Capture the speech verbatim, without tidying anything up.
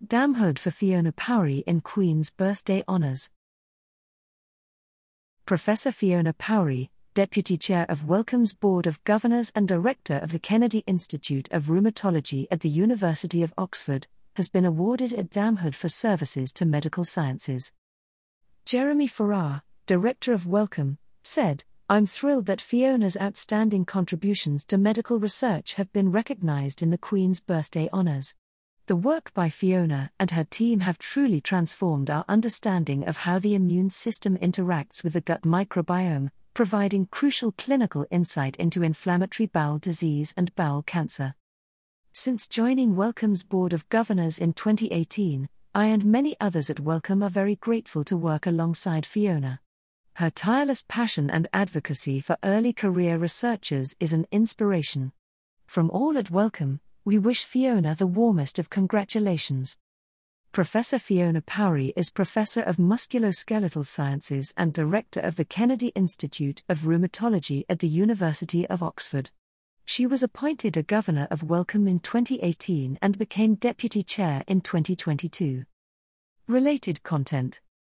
Damhood for Fiona Powery in Queen's Birthday Honours. Professor Fiona Powery, Deputy Chair of Wellcome's Board of Governors and Director of the Kennedy Institute of Rheumatology at the University of Oxford, has been awarded a Damhood for services to medical sciences. Jeremy Farrar, Director of Wellcome, said, "I'm thrilled that Fiona's outstanding contributions to medical research have been recognised in the Queen's Birthday Honours. The work by Fiona and her team have truly transformed our understanding of how the immune system interacts with the gut microbiome, providing crucial clinical insight into inflammatory bowel disease and bowel cancer." Since joining Wellcome's Board of Governors in twenty eighteen, I and many others at Wellcome are very grateful to work alongside Fiona. Her tireless passion and advocacy for early career researchers is an inspiration. From all at Wellcome, we wish Fiona the warmest of congratulations. Professor Fiona Powery is Professor of Musculoskeletal Sciences and Director of the Kennedy Institute of Rheumatology at the University of Oxford. She was appointed a Governor of Wellcome in twenty eighteen and became Deputy Chair in twenty twenty-two. Related content.